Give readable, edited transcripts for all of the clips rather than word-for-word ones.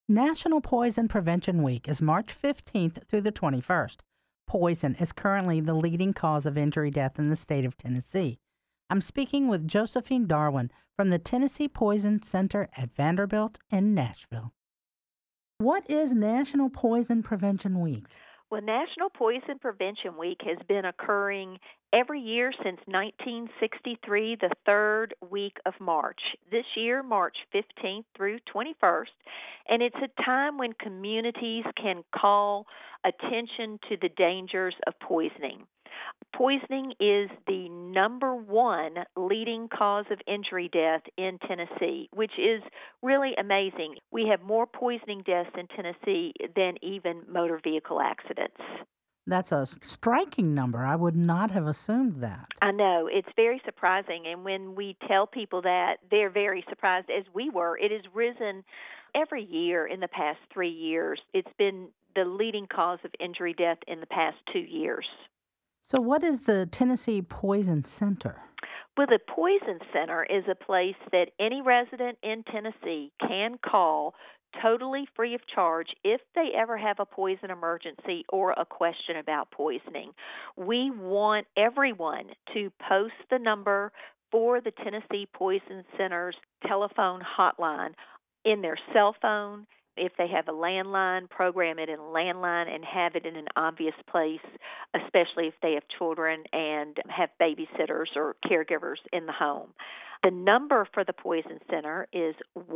National Poison Prevention Week is March 15th through the 21st. Poison is currently the leading cause of injury death in the state of Tennessee. I'm speaking with Josephine Darwin from the Tennessee Poison Center at Vanderbilt in Nashville. What is National Poison Prevention Week? Well, National Poison Prevention Week has been occurring every year since 1963, the third week of March. This year, March 15th through 21st, and it's a time when communities can call attention to the dangers of poisoning. Poisoning is the number one leading cause of injury death in Tennessee, which is really amazing. We have more poisoning deaths in Tennessee than even motor vehicle accidents. That's a striking number. I would not have assumed that. I know. It's very surprising. And when we tell people that, they're very surprised, as we were. It has risen every year in the past 3 years. It's been the leading cause of injury death in the past 2 years. So what is the Tennessee Poison Center? Well, the Poison Center is a place that any resident in Tennessee can call totally free of charge if they ever have a poison emergency or a question about poisoning. We want everyone to post the number for the Tennessee Poison Center's telephone hotline in their cell phone. If they have a landline, program it in a landline and have it in an obvious place, especially if they have children and have babysitters or caregivers in the home. The number for the Poison Center is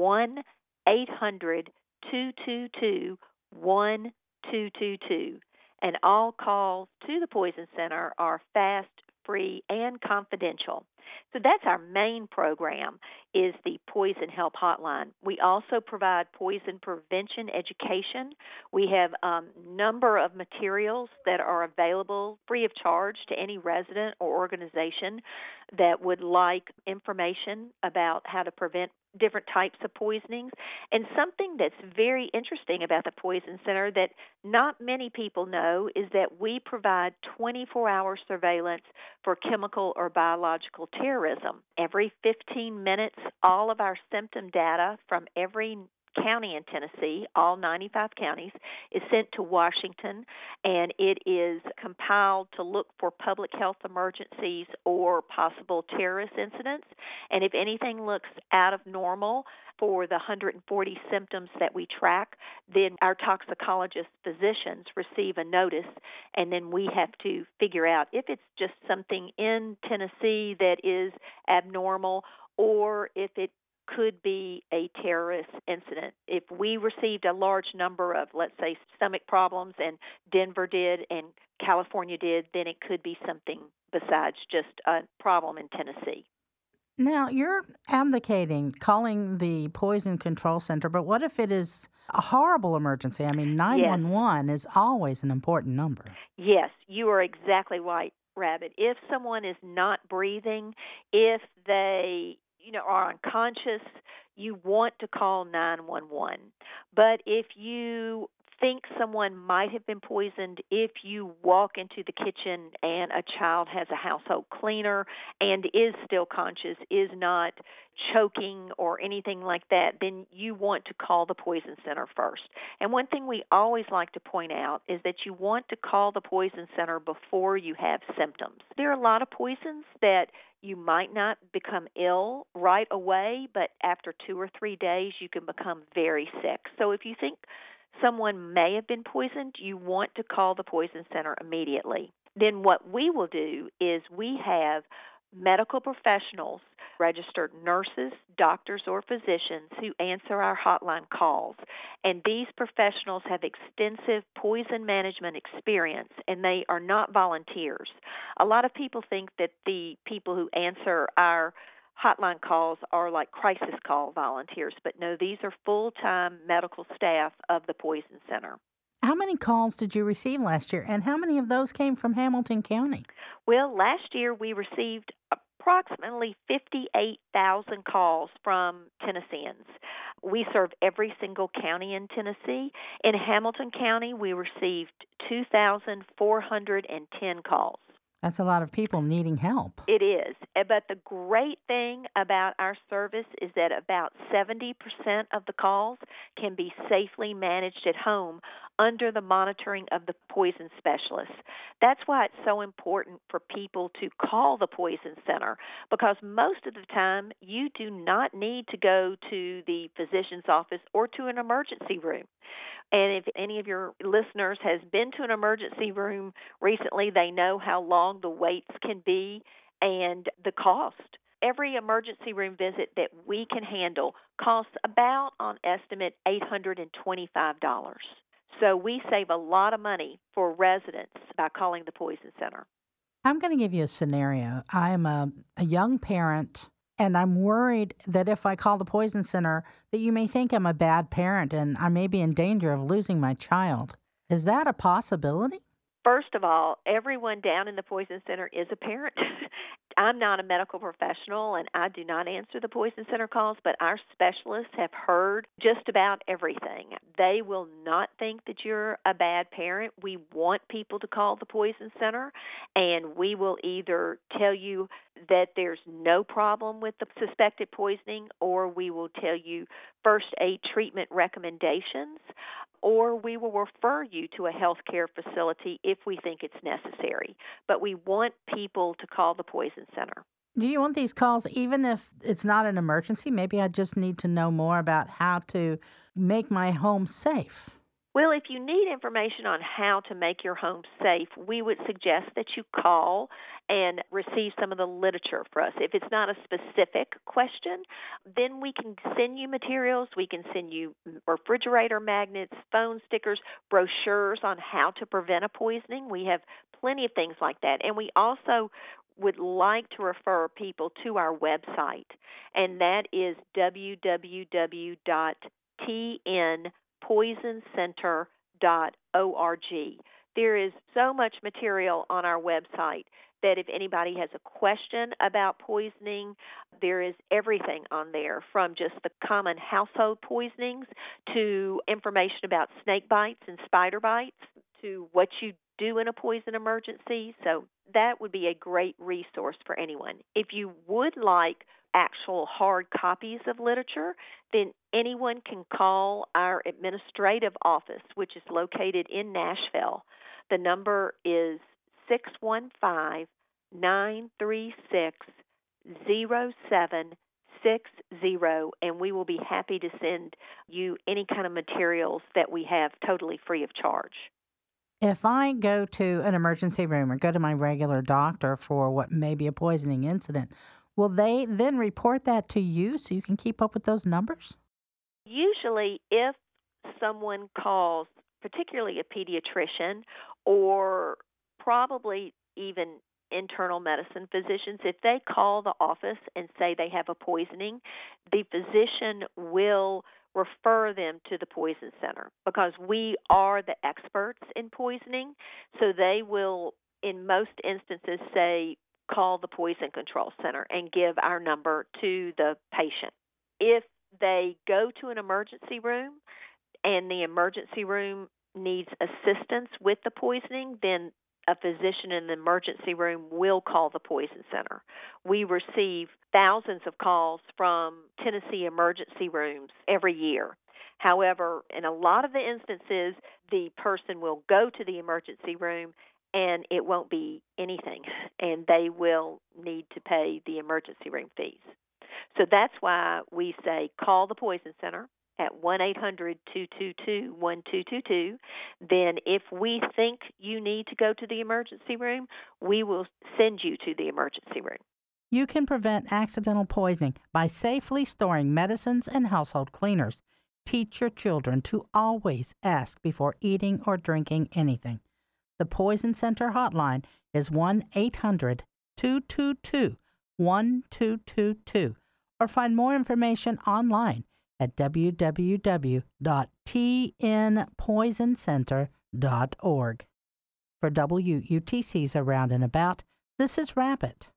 1-800-222-1222, and all calls to the Poison Center are fast, free, and confidential. So that's our main program, is the Poison Help Hotline. We also provide poison prevention education. We have a number of materials that are available free of charge to any resident or organization that would like information about how to prevent different types of poisonings. And something that's very interesting about the Poison Center that not many people know is that we provide 24-hour surveillance for chemical or biological terrorism. Every 15 minutes, all of our symptom data from every county in Tennessee, all 95 counties, is sent to Washington, and it is compiled to look for public health emergencies or possible terrorist incidents. And if anything looks out of normal for the 140 symptoms that we track, then our toxicologist physicians receive a notice, and then we have to figure out if it's just something in Tennessee that is abnormal or if it could be a terrorist incident. If we received a large number of, let's say, stomach problems, and Denver did and California did, then it could be something besides just a problem in Tennessee. Now, you're advocating calling the Poison Control Center, but what if it is a horrible emergency? I mean, 911 is always an important number. Yes, you are exactly right, Rabbit. If someone is not breathing, if they are unconscious, you want to call 911. But if you think someone might have been poisoned, if you walk into the kitchen and a child has a household cleaner and is still conscious, is not choking or anything like that, then you want to call the Poison Center first. And one thing we always like to point out is that you want to call the Poison Center before you have symptoms. There are a lot of poisons that you might not become ill right away, but after 2 or 3 days you can become very sick. So if you think someone may have been poisoned, you want to call the Poison Center immediately. Then what we will do is we have medical professionals, registered nurses, doctors, or physicians who answer our hotline calls. And these professionals have extensive poison management experience, and they are not volunteers. A lot of people think that the people who answer our hotline calls are like crisis call volunteers, but no, these are full-time medical staff of the Poison Center. How many calls did you receive last year, and how many of those came from Hamilton County? Well, last year we received approximately 58,000 calls from Tennesseans. We serve every single county in Tennessee. In Hamilton County, we received 2,410 calls. That's a lot of people needing help. It is. But the great thing about our service is that about 70% of the calls can be safely managed at home under the monitoring of the poison specialists. That's why it's so important for people to call the Poison Center, because most of the time you do not need to go to the physician's office or to an emergency room. And if any of your listeners has been to an emergency room recently, they know how long the waits can be and the cost. Every emergency room visit that we can handle costs about, on estimate, $825. So we save a lot of money for residents by calling the Poison Center. I'm going to give you a scenario. I'm a young parent, and I'm worried that if I call the Poison Center, that you may think I'm a bad parent and I may be in danger of losing my child. Is that a possibility? First of all, everyone down in the Poison Center is a parent. I'm not a medical professional, and I do not answer the Poison Center calls, but our specialists have heard just about everything. They will not think that you're a bad parent. We want people to call the Poison Center, and we will either tell you that there's no problem with the suspected poisoning, or we will tell you first aid treatment recommendations, or we will refer you to a healthcare facility if we think it's necessary. But we want people to call the Poison Center. Do you want these calls even if it's not an emergency? Maybe I just need to know more about how to make my home safe. Well, if you need information on how to make your home safe, we would suggest that you call and receive some of the literature for us. If it's not a specific question, then we can send you materials. We can send you refrigerator magnets, phone stickers, brochures on how to prevent a poisoning. We have plenty of things like that. And we also would like to refer people to our website, and that is www.tnpoisoncenter.org. There is so much material on our website that if anybody has a question about poisoning, there is everything on there, from just the common household poisonings to information about snake bites and spider bites to what you do in a poison emergency. So that would be a great resource for anyone. If you would like actual hard copies of literature, then anyone can call our administrative office, which is located in Nashville. The number is 615-936-0760, and we will be happy to send you any kind of materials that we have totally free of charge. If I go to an emergency room or go to my regular doctor for what may be a poisoning incident, will they then report that to you so you can keep up with those numbers? Usually, if someone calls, particularly a pediatrician or probably even internal medicine physicians, if they call the office and say they have a poisoning, the physician will refer them to the Poison Center, because we are the experts in poisoning. So they will, in most instances, say, call the Poison Control Center and give our number to the patient. If they go to an emergency room and the emergency room needs assistance with the poisoning, then a physician in the emergency room will call the Poison Center. We receive thousands of calls from Tennessee emergency rooms every year. However, in a lot of the instances, the person will go to the emergency room and it won't be anything, and they will need to pay the emergency room fees. So that's why we say call the Poison Center at 1-800-222-1222. Then if we think you need to go to the emergency room, we will send you to the emergency room. You can prevent accidental poisoning by safely storing medicines and household cleaners. Teach your children to always ask before eating or drinking anything. The Poison Center hotline is 1-800-222-1222, or find more information online at www.tnpoisoncenter.org. For WUTC's Around and About, this is Rabbit.